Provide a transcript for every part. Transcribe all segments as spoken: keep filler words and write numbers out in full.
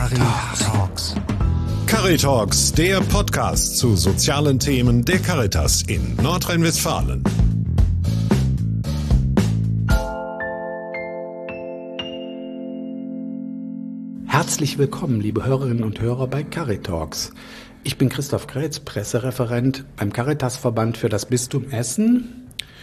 Caritalks. Caritalks, der Podcast zu sozialen Themen der Caritas in Nordrhein-Westfalen. Herzlich willkommen, liebe Hörerinnen und Hörer bei Caritalks. Ich bin Christoph Grätz, Pressereferent beim Caritasverband für das Bistum Essen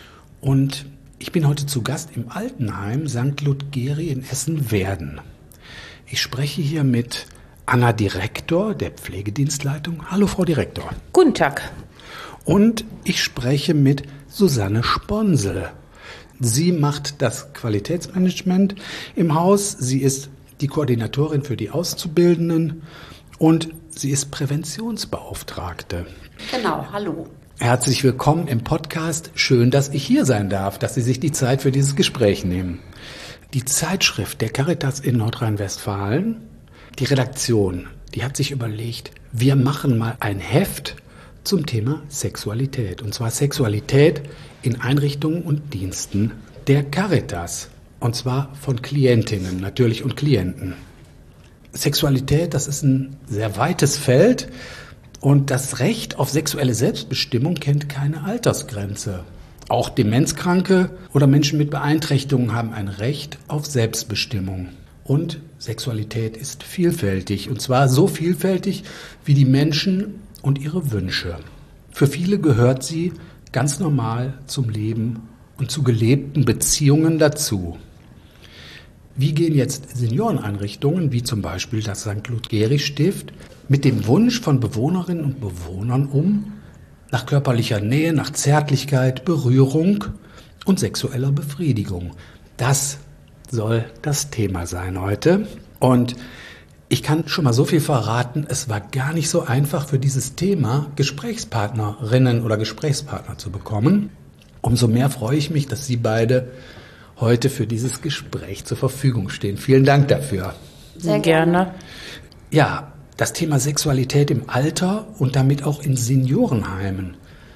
und ich bin heute zu Gast im Altenheim Sankt Ludgeri in Essen-Werden. Ich spreche hier mit Anna Direktor der Pflegedienstleitung. Hallo, Frau Direktor. Guten Tag. Und ich spreche mit Susanne Sponsel. Sie macht das Qualitätsmanagement im Haus. Sie ist die Koordinatorin für die Auszubildenden und sie ist Präventionsbeauftragte. Genau, hallo. Herzlich willkommen im Podcast. Schön, dass ich hier sein darf, dass Sie sich die Zeit für dieses Gespräch nehmen. Die Zeitschrift der Caritas in Nordrhein-Westfalen, die Redaktion, die hat sich überlegt, wir machen mal ein Heft zum Thema Sexualität. Und zwar Sexualität in Einrichtungen und Diensten der Caritas. Und zwar von Klientinnen natürlich und Klienten. Sexualität, das ist ein sehr weites Feld. Und das Recht auf sexuelle Selbstbestimmung kennt keine Altersgrenze. Auch Demenzkranke oder Menschen mit Beeinträchtigungen haben ein Recht auf Selbstbestimmung. Und Sexualität ist vielfältig, und zwar so vielfältig wie die Menschen und ihre Wünsche. Für viele gehört sie ganz normal zum Leben und zu gelebten Beziehungen dazu. Wie gehen jetzt Senioreneinrichtungen, wie zum Beispiel das Sankt Ludgeri Stift, mit dem Wunsch von Bewohnerinnen und Bewohnern um, nach körperlicher Nähe, nach Zärtlichkeit, Berührung und sexueller Befriedigung? Das soll das Thema sein heute. Und ich kann schon mal so viel verraten, es war gar nicht so einfach für dieses Thema Gesprächspartnerinnen oder Gesprächspartner zu bekommen. Umso mehr freue ich mich, dass Sie beide heute für dieses Gespräch zur Verfügung stehen. Vielen Dank dafür. Sehr gerne. Ja, das Thema Sexualität im Alter und damit auch in Seniorenheimen.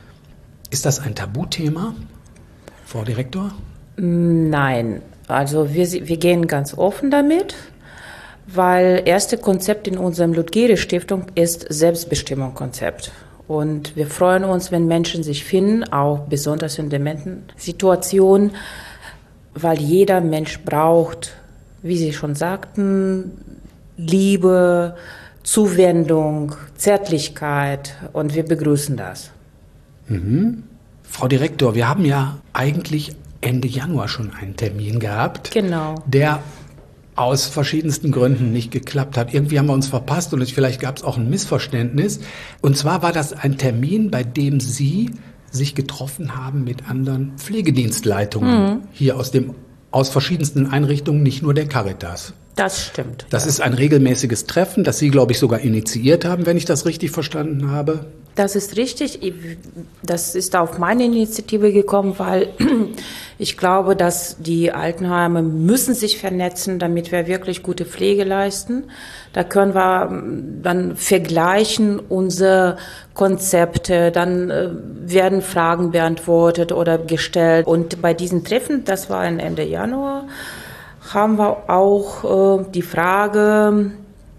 Ist das ein Tabuthema, Frau Direktor? Nein, also wir, wir gehen ganz offen damit, weil erste Konzept in unserem Ludgeri-Stiftung ist Selbstbestimmungskonzept. Und wir freuen uns, wenn Menschen sich finden, auch besonders in dementen Situationen, weil jeder Mensch braucht, wie Sie schon sagten, Liebe, Zuwendung, Zärtlichkeit, und wir begrüßen das. Mhm. Frau Direktor, wir haben ja eigentlich Ende Januar schon einen Termin gehabt, genau, der aus verschiedensten Gründen nicht geklappt hat. Irgendwie haben wir uns verpasst und vielleicht gab es auch ein Missverständnis. Und zwar war das ein Termin, bei dem Sie sich getroffen haben mit anderen Pflegedienstleitungen mhm. hier aus dem aus verschiedensten Einrichtungen, nicht nur der Caritas. Das stimmt. Das ja. ist ein regelmäßiges Treffen, das Sie, glaube ich, sogar initiiert haben, wenn ich das richtig verstanden habe. Das ist richtig. Das ist auf meine Initiative gekommen, weil ich glaube, dass die Altenheime müssen sich vernetzen, damit wir wirklich gute Pflege leisten. Da können wir dann vergleichen unsere Konzepte, dann werden Fragen beantwortet oder gestellt. Und bei diesen Treffen, das war Ende Januar, haben wir auch äh, die Frage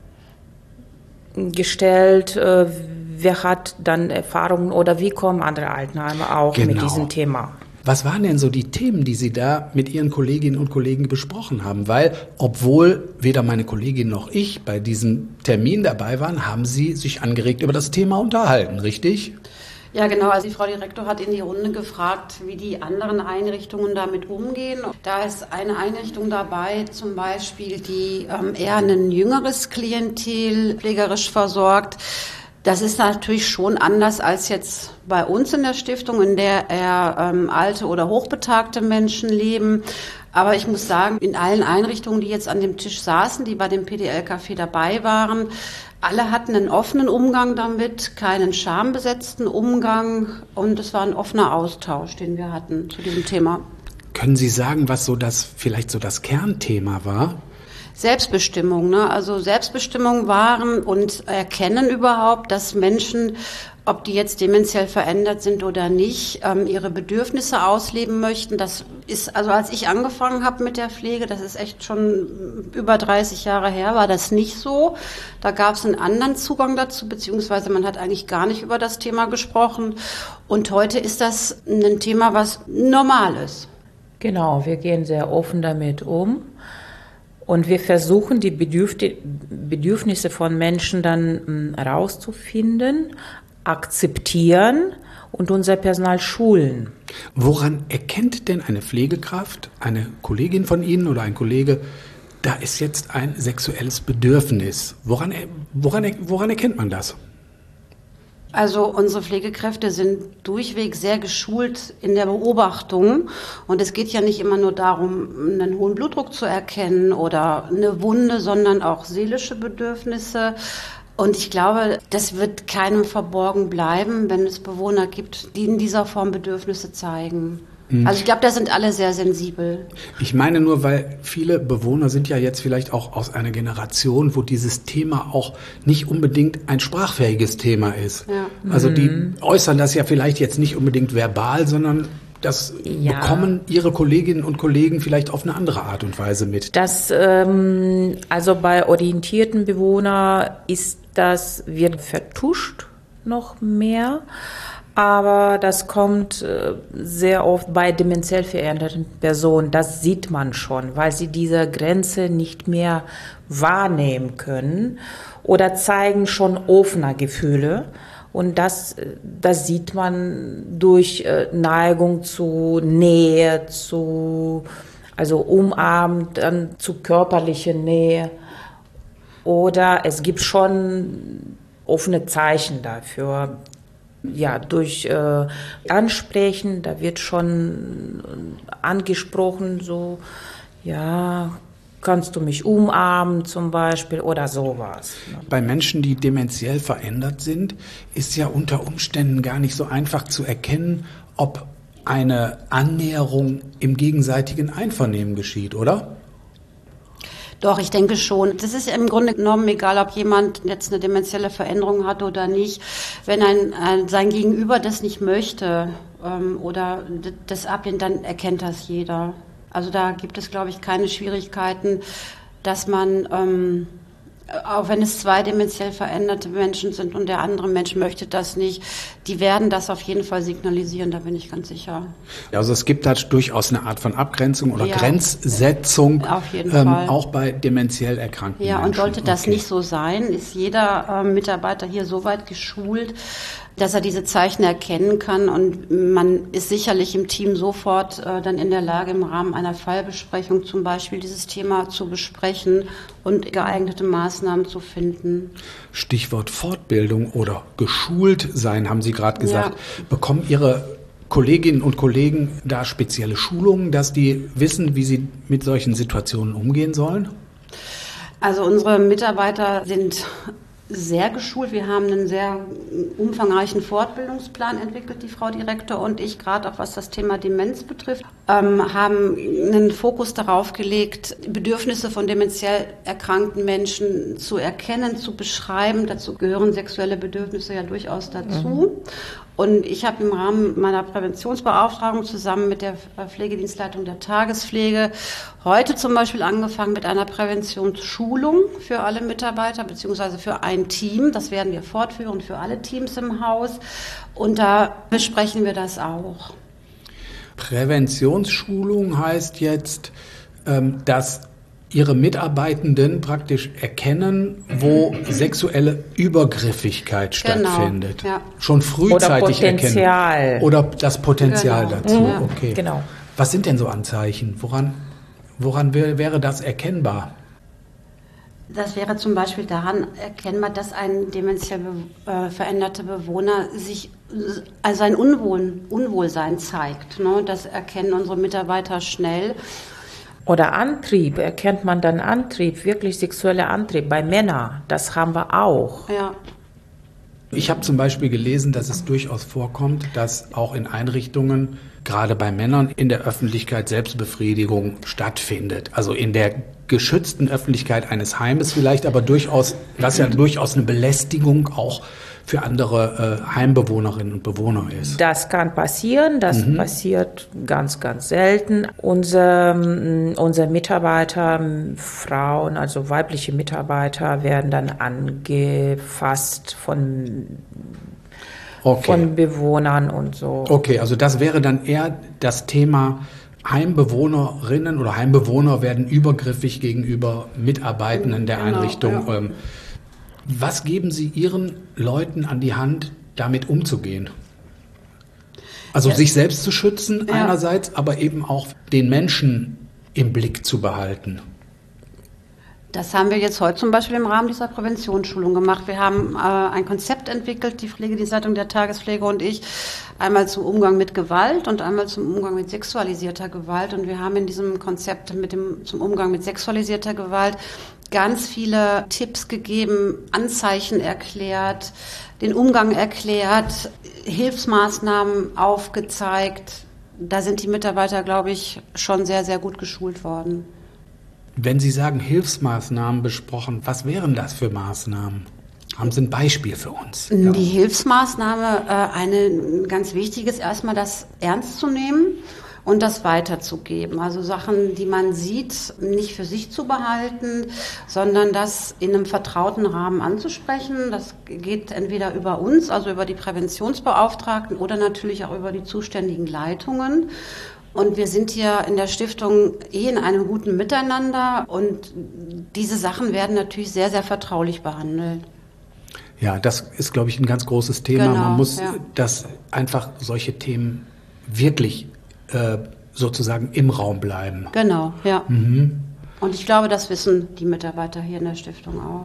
gestellt, äh, wer hat dann Erfahrungen oder wie kommen andere Altenheime auch genau. mit diesem Thema? Was waren denn so die Themen, die Sie da mit Ihren Kolleginnen und Kollegen besprochen haben? Weil, obwohl weder meine Kollegin noch ich bei diesem Termin dabei waren, haben Sie sich angeregt über das Thema unterhalten, richtig? Ja, genau. Also die Frau Direktor hat in die Runde gefragt, wie die anderen Einrichtungen damit umgehen. Da ist eine Einrichtung dabei, zum Beispiel, die ähm, eher ein jüngeres Klientel pflegerisch versorgt. Das ist natürlich schon anders als jetzt bei uns in der Stiftung, in der eher ähm, alte oder hochbetagte Menschen leben. Aber ich muss sagen, in allen Einrichtungen, die jetzt an dem Tisch saßen, die bei dem P D L-Café dabei waren, alle hatten einen offenen Umgang damit, keinen schambesetzten Umgang, und es war ein offener Austausch, den wir hatten zu diesem Thema. Können Sie sagen, was so das vielleicht so das Kernthema war? Selbstbestimmung, ne? Also Selbstbestimmung wahren und erkennen überhaupt, dass Menschen ob die jetzt dementiell verändert sind oder nicht, ähm, ihre Bedürfnisse ausleben möchten. Das ist, also als ich angefangen habe mit der Pflege, das ist echt schon über dreißig Jahre her, war das nicht so. Da gab es einen anderen Zugang dazu, beziehungsweise man hat eigentlich gar nicht über das Thema gesprochen. Und heute ist das ein Thema, was normal ist. Genau, wir gehen sehr offen damit um. Und wir versuchen, die Bedürfnisse von Menschen dann herauszufinden, akzeptieren und unser Personal schulen. Woran erkennt denn eine Pflegekraft, eine Kollegin von Ihnen oder ein Kollege, da ist jetzt ein sexuelles Bedürfnis? Woran, woran, woran erkennt man das? Also unsere Pflegekräfte sind durchweg sehr geschult in der Beobachtung. Und es geht ja nicht immer nur darum, einen hohen Blutdruck zu erkennen oder eine Wunde, sondern auch seelische Bedürfnisse. Und ich glaube, das wird keinem verborgen bleiben, wenn es Bewohner gibt, die in dieser Form Bedürfnisse zeigen. Also ich glaube, da sind alle sehr sensibel. Ich meine nur, weil viele Bewohner sind ja jetzt vielleicht auch aus einer Generation, wo dieses Thema auch nicht unbedingt ein sprachfähiges Thema ist. Ja. Also die äußern das ja vielleicht jetzt nicht unbedingt verbal, sondern das ja. bekommen ihre Kolleginnen und Kollegen vielleicht auf eine andere Art und Weise mit. Das, ähm, also bei orientierten Bewohnern ist das, wird vertuscht noch mehr. Aber das kommt sehr oft bei dementiell veränderten Personen. Das sieht man schon, weil sie diese Grenze nicht mehr wahrnehmen können oder zeigen schon offene Gefühle. Und das, das sieht man durch Neigung zu Nähe, zu, also umarmen, dann zu körperlicher Nähe. Oder es gibt schon offene Zeichen dafür. Ja, durch äh, Ansprechen, da wird schon angesprochen, so, ja, kannst du mich umarmen zum Beispiel oder sowas. Bei Menschen, die dementiell verändert sind, ist ja unter Umständen gar nicht so einfach zu erkennen, ob eine Annäherung im gegenseitigen Einvernehmen geschieht, oder? Doch, ich denke schon. Das ist im Grunde genommen egal, ob jemand jetzt eine dementielle Veränderung hat oder nicht. Wenn ein, ein sein Gegenüber das nicht möchte ähm, oder das ablehnt, dann erkennt das jeder. Also da gibt es, glaube ich, keine Schwierigkeiten, dass man, ähm, auch wenn es zwei dementiell veränderte Menschen sind und der andere Mensch möchte das nicht, die werden das auf jeden Fall signalisieren, da bin ich ganz sicher. Ja, also es gibt halt durchaus eine Art von Abgrenzung oder ja, Grenzsetzung, auf jeden ähm, Fall. Auch bei dementiell erkrankten ja, Menschen. Ja, und sollte das okay. nicht so sein, ist jeder äh, Mitarbeiter hier so weit geschult, dass er diese Zeichen erkennen kann, und man ist sicherlich im Team sofort äh, dann in der Lage, im Rahmen einer Fallbesprechung zum Beispiel dieses Thema zu besprechen und geeignete Maßnahmen zu finden. Stichwort Fortbildung oder geschult sein, haben Sie gerade gesagt. Ja. Bekommen Ihre Kolleginnen und Kollegen da spezielle Schulungen, dass die wissen, wie sie mit solchen Situationen umgehen sollen? Also unsere Mitarbeiter sind sehr geschult. Wir haben einen sehr umfangreichen Fortbildungsplan entwickelt, die Frau Direktor und ich, gerade auch was das Thema Demenz betrifft, ähm, haben einen Fokus darauf gelegt, Bedürfnisse von dementiell erkrankten Menschen zu erkennen, zu beschreiben. Dazu gehören sexuelle Bedürfnisse ja durchaus dazu. Mhm. Und ich habe im Rahmen meiner Präventionsbeauftragung zusammen mit der Pflegedienstleitung der Tagespflege heute zum Beispiel angefangen mit einer Präventionsschulung für alle Mitarbeiter beziehungsweise für ein Team. Das werden wir fortführen für alle Teams im Haus. Und da besprechen wir das auch. Präventionsschulung heißt jetzt, dass Ihre Mitarbeitenden praktisch erkennen, wo sexuelle Übergriffigkeit stattfindet. Genau, ja. Schon frühzeitig Oder Potenzial. erkennen. Oder das Potenzial genau. dazu. Ja. Okay. Genau. Was sind denn so Anzeichen? Woran, woran wäre das erkennbar? Das wäre zum Beispiel daran erkennbar, dass ein dementiell äh, veränderter Bewohner sich also ein Unwohl, Unwohlsein zeigt. Ne? Das erkennen unsere Mitarbeiter schnell. Oder Antrieb, erkennt man dann Antrieb, wirklich sexueller Antrieb bei Männern, das haben wir auch. Ja. Ich habe zum Beispiel gelesen, dass es durchaus vorkommt, dass auch in Einrichtungen gerade bei Männern in der Öffentlichkeit Selbstbefriedigung stattfindet. Also in der geschützten Öffentlichkeit eines Heimes vielleicht, aber durchaus, was ja durchaus eine Belästigung auch für andere äh, Heimbewohnerinnen und Bewohner ist. Das kann passieren, das mhm. passiert ganz, ganz selten. Unsere, unsere Mitarbeiter, Frauen, also weibliche Mitarbeiter, werden dann angefasst von, okay. von Bewohnern und so. Okay, also das wäre dann eher das Thema, Heimbewohnerinnen oder Heimbewohner werden übergriffig gegenüber Mitarbeitenden der genau, Einrichtung. Ja. Was geben Sie Ihren Leuten an die Hand, damit umzugehen? Also ja. sich selbst zu schützen ja. einerseits, aber eben auch den Menschen im Blick zu behalten. Das haben wir jetzt heute zum Beispiel im Rahmen dieser Präventionsschulung gemacht. Wir haben äh, ein Konzept entwickelt, die Pflegedienstleitung der Tagespflege und ich, einmal zum Umgang mit Gewalt und einmal zum Umgang mit sexualisierter Gewalt. Und wir haben in diesem Konzept mit dem, zum Umgang mit sexualisierter Gewalt ganz viele Tipps gegeben, Anzeichen erklärt, den Umgang erklärt, Hilfsmaßnahmen aufgezeigt. Da sind die Mitarbeiter, glaube ich, schon sehr, sehr gut geschult worden. Wenn Sie sagen Hilfsmaßnahmen besprochen, was wären das für Maßnahmen? Haben Sie ein Beispiel für uns? Die ja. Hilfsmaßnahme, äh, eine ganz wichtig ist erstmal das ernst zu nehmen und das weiterzugeben. Also Sachen, die man sieht, nicht für sich zu behalten, sondern das in einem vertrauten Rahmen anzusprechen. Das geht entweder über uns, also über die Präventionsbeauftragten oder natürlich auch über die zuständigen Leitungen. Und wir sind hier in der Stiftung eh in einem guten Miteinander und diese Sachen werden natürlich sehr, sehr vertraulich behandelt. Ja, das ist, glaube ich, ein ganz großes Thema. Genau, Man muss ja. das einfach solche Themen wirklich äh, sozusagen im Raum bleiben. Genau, ja. Mhm. Und ich glaube, das wissen die Mitarbeiter hier in der Stiftung auch.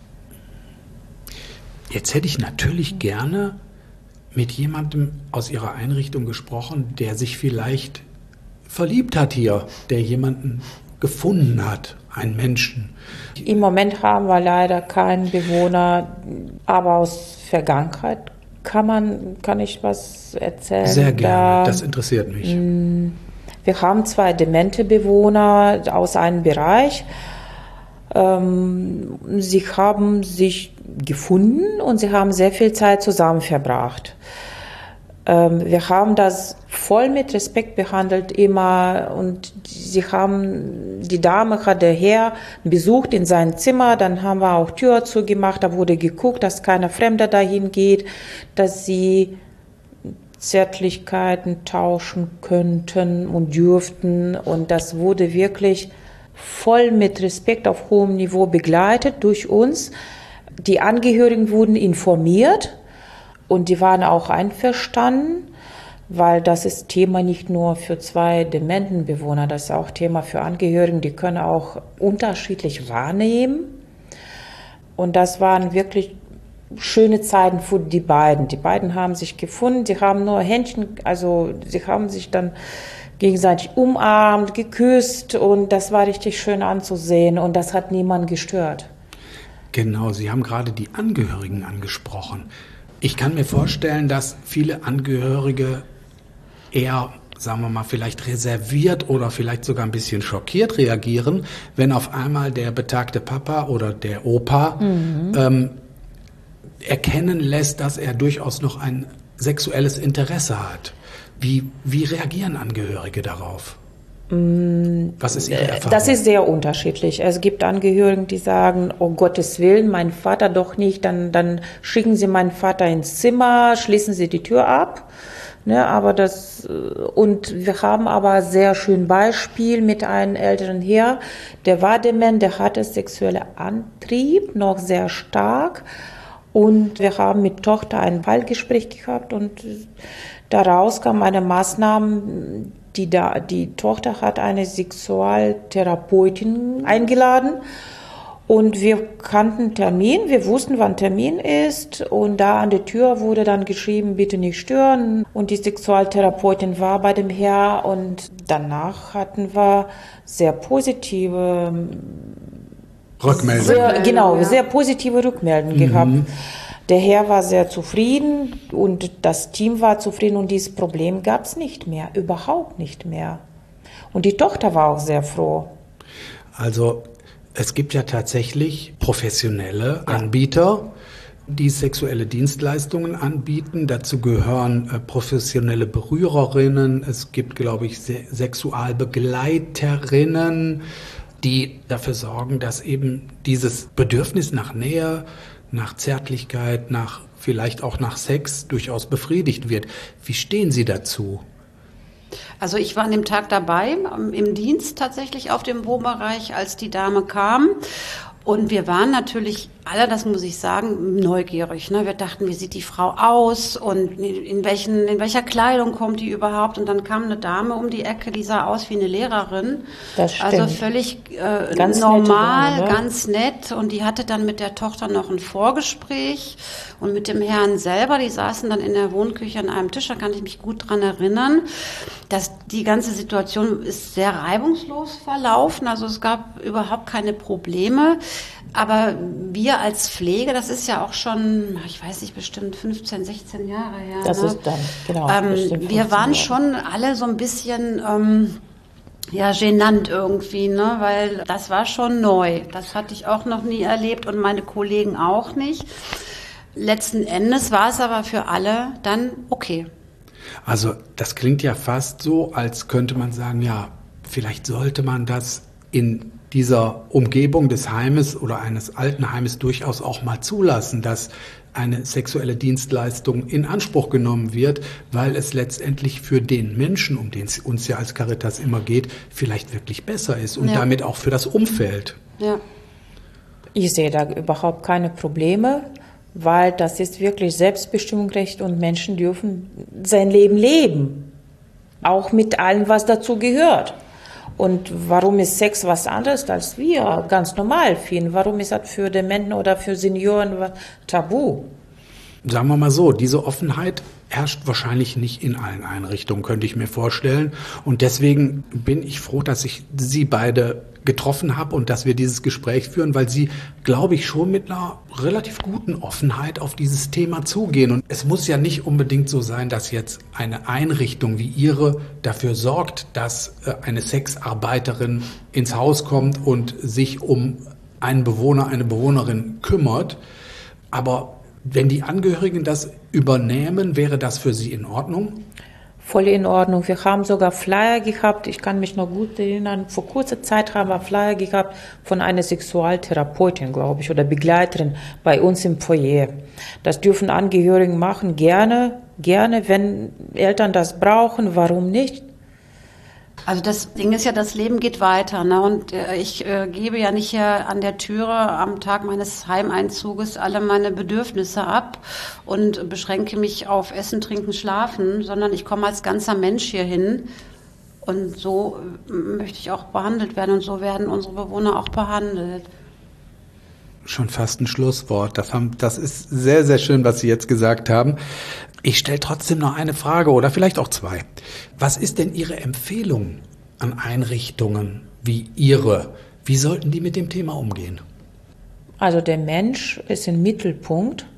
Jetzt hätte ich natürlich gerne mit jemandem aus Ihrer Einrichtung gesprochen, der sich vielleicht verliebt hat hier, der jemanden gefunden hat, einen Menschen. Im Moment haben wir leider keinen Bewohner, aber aus Vergangenheit kann man, kann ich was erzählen. Sehr gerne, da, das interessiert mich. Wir haben zwei demente Bewohner aus einem Bereich. Ähm, sie haben sich gefunden und sie haben sehr viel Zeit zusammen verbracht. Wir haben das voll mit Respekt behandelt immer und sie haben, die Dame hat der Herr besucht in sein Zimmer, dann haben wir auch Tür zugemacht, da wurde geguckt, dass keiner Fremder dahin geht, dass sie Zärtlichkeiten tauschen könnten und dürften und das wurde wirklich voll mit Respekt auf hohem Niveau begleitet durch uns. Die Angehörigen wurden informiert. Und die waren auch einverstanden, weil das ist Thema nicht nur für zwei dementen Bewohner, das ist auch Thema für Angehörigen, die können auch unterschiedlich wahrnehmen. Und das waren wirklich schöne Zeiten für die beiden. Die beiden haben sich gefunden, sie haben nur Händchen, also sie haben sich dann gegenseitig umarmt, geküsst und das war richtig schön anzusehen und das hat niemanden gestört. Genau, Sie haben gerade die Angehörigen angesprochen. Ich kann mir vorstellen, dass viele Angehörige eher, sagen wir mal, vielleicht reserviert oder vielleicht sogar ein bisschen schockiert reagieren, wenn auf einmal der betagte Papa oder der Opa mhm. ähm, erkennen lässt, dass er durchaus noch ein sexuelles Interesse hat. Wie, wie reagieren Angehörige darauf? Was ist Ihre Erfahrung? Das ist sehr unterschiedlich. Es gibt Angehörigen, die sagen, oh Gottes Willen, mein Vater doch nicht, dann, dann schicken Sie meinen Vater ins Zimmer, schließen Sie die Tür ab. Ne, aber das, und wir haben aber sehr schön Beispiel mit einem älteren Herr, der war dement, der hatte sexuellen Antrieb, noch sehr stark. Und wir haben mit Tochter ein Fallgespräch gehabt und daraus kam eine Maßnahme, Die, da, die Tochter hat eine Sexualtherapeutin eingeladen und wir kannten Termin, wir wussten, wann Termin ist und da an der Tür wurde dann geschrieben, bitte nicht stören und die Sexualtherapeutin war bei dem Herr und danach hatten wir sehr positive Rückmeldungen. Sehr, genau, sehr positive Rückmeldungen mhm. gehabt. Der Herr war sehr zufrieden und das Team war zufrieden und dieses Problem gab es nicht mehr, überhaupt nicht mehr. Und die Tochter war auch sehr froh. Also es gibt ja tatsächlich professionelle Anbieter, die sexuelle Dienstleistungen anbieten. Dazu gehören äh, professionelle Berührerinnen. Es gibt, glaube ich, Se- Sexualbegleiterinnen, die dafür sorgen, dass eben dieses Bedürfnis nach Nähe, nach Zärtlichkeit, nach vielleicht auch nach Sex durchaus befriedigt wird. Wie stehen Sie dazu? Also ich war an dem Tag dabei, im Dienst tatsächlich auf dem Wohnbereich, als die Dame kam. Und wir waren natürlich alle, das muss ich sagen, neugierig. Ne? Wir dachten, wie sieht die Frau aus und in, welchen, in welcher Kleidung kommt die überhaupt? Und dann kam eine Dame um die Ecke, die sah aus wie eine Lehrerin. Das stimmt. Also völlig äh, ganz normal, Dame, ne? ganz nett. Und die hatte dann mit der Tochter noch ein Vorgespräch. Und mit dem Herrn selber, die saßen dann in der Wohnküche an einem Tisch, da kann ich mich gut dran erinnern, dass die ganze Situation ist sehr reibungslos verlaufen. Also es gab überhaupt keine Probleme. Aber wir als Pflege, das ist ja auch schon, ich weiß nicht, bestimmt fünfzehn, sechzehn Jahre her. Das ne? ist dann, genau. Ähm, wir waren Jahre. schon alle so ein bisschen, ähm, ja, genannt irgendwie, ne, weil das war schon neu. Das hatte ich auch noch nie erlebt und meine Kollegen auch nicht. Letzten Endes war es aber für alle dann okay. Also das klingt ja fast so, als könnte man sagen, ja, vielleicht sollte man das in dieser Umgebung des Heimes oder eines Altenheimes durchaus auch mal zulassen, dass eine sexuelle Dienstleistung in Anspruch genommen wird, weil es letztendlich für den Menschen, um den es uns ja als Caritas immer geht, vielleicht wirklich besser ist und ja. damit auch für das Umfeld. Ja. Ich sehe da überhaupt keine Probleme, weil das ist wirklich Selbstbestimmungsrecht und Menschen dürfen sein Leben leben, auch mit allem, was dazu gehört. Und warum ist Sex was anderes als wir ganz normal finden? Warum ist das für Dementen oder für Senioren was tabu? Sagen wir mal so, diese Offenheit herrscht wahrscheinlich nicht in allen Einrichtungen, könnte ich mir vorstellen. Und deswegen bin ich froh, dass ich Sie beide getroffen habe und dass wir dieses Gespräch führen, weil Sie, glaube ich, schon mit einer relativ guten Offenheit auf dieses Thema zugehen. Und es muss ja nicht unbedingt so sein, dass jetzt eine Einrichtung wie Ihre dafür sorgt, dass eine Sexarbeiterin ins Haus kommt und sich um einen Bewohner, eine Bewohnerin kümmert. Aber wenn die Angehörigen das übernehmen, wäre das für Sie in Ordnung? Voll in Ordnung. Wir haben sogar Flyer gehabt. Ich kann mich noch gut erinnern. Vor kurzer Zeit haben wir Flyer gehabt von einer Sexualtherapeutin, glaube ich, oder Begleiterin bei uns im Foyer. Das dürfen Angehörigen machen, gerne, gerne, wenn Eltern das brauchen, warum nicht? Also das Ding ist ja, das Leben geht weiter, ne? Und äh, ich äh, gebe ja nicht hier an der Türe am Tag meines Heimeinzuges alle meine Bedürfnisse ab und beschränke mich auf Essen, Trinken, Schlafen, sondern ich komme als ganzer Mensch hier hin und so äh, möchte ich auch behandelt werden und so werden unsere Bewohner auch behandelt. Schon fast ein Schlusswort. Das, haben, das ist sehr, sehr schön, was Sie jetzt gesagt haben. Ich stelle trotzdem noch eine Frage oder vielleicht auch zwei. Was ist denn Ihre Empfehlung an Einrichtungen wie Ihre? Wie sollten die mit dem Thema umgehen? Also der Mensch ist im Mittelpunkt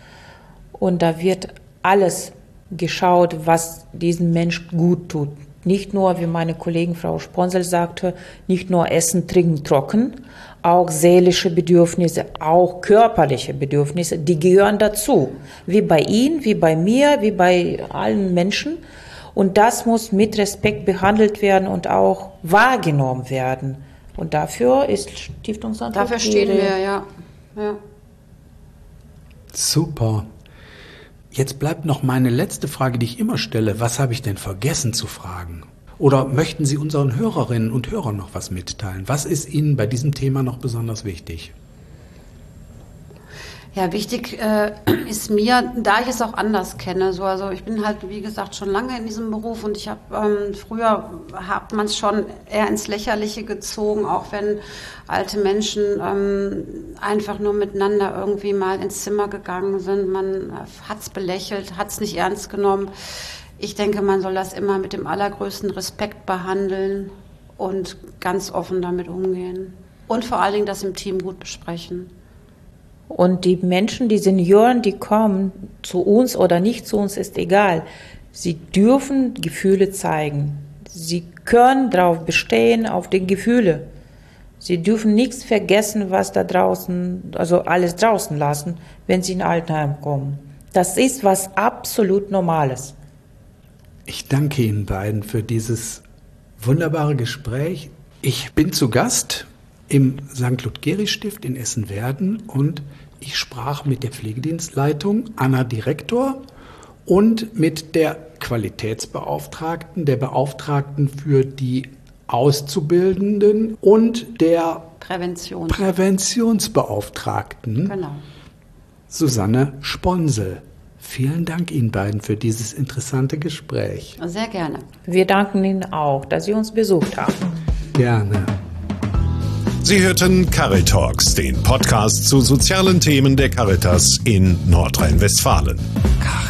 und da wird alles geschaut, was diesem Mensch gut tut. Nicht nur, wie meine Kollegin Frau Sponsel sagte, nicht nur Essen, Trinken, Trocken, auch seelische Bedürfnisse, auch körperliche Bedürfnisse, die gehören dazu. Wie bei Ihnen, wie bei mir, wie bei allen Menschen. Und das muss mit Respekt behandelt werden und auch wahrgenommen werden. Und dafür ist Stiftungsantrag. Dafür stehen wir, ja. ja. Super. Jetzt bleibt noch meine letzte Frage, die ich immer stelle. Was habe ich denn vergessen zu fragen? Oder möchten Sie unseren Hörerinnen und Hörern noch was mitteilen? Was ist Ihnen bei diesem Thema noch besonders wichtig? Ja, wichtig äh, ist mir, da ich es auch anders kenne, so, also ich bin halt, wie gesagt, schon lange in diesem Beruf und ich habe, ähm, früher hat man es schon eher ins Lächerliche gezogen, auch wenn alte Menschen ähm, einfach nur miteinander irgendwie mal ins Zimmer gegangen sind, man hat es belächelt, hat es nicht ernst genommen. Ich denke, man soll das immer mit dem allergrößten Respekt behandeln und ganz offen damit umgehen und vor allen Dingen das im Team gut besprechen. Und die Menschen, die Senioren, die kommen zu uns oder nicht zu uns, ist egal. Sie dürfen Gefühle zeigen. Sie können darauf bestehen, auf die Gefühle. Sie dürfen nichts vergessen, was da draußen, also alles draußen lassen, wenn sie in ein Altenheim kommen. Das ist was absolut Normales. Ich danke Ihnen beiden für dieses wunderbare Gespräch. Ich bin zu Gast im Sankt Ludgeri-Stift in Essen-Werden und ich sprach mit der Pflegedienstleitung, Anna Direktor, und mit der Qualitätsbeauftragten, der Beauftragten für die Auszubildenden und der Prävention. Präventionsbeauftragten, genau. Susanne Sponsel. Vielen Dank Ihnen beiden für dieses interessante Gespräch. Sehr gerne. Wir danken Ihnen auch, dass Sie uns besucht haben. Gerne. Sie hörten Caritalks, den Podcast zu sozialen Themen der Caritas in Nordrhein-Westfalen.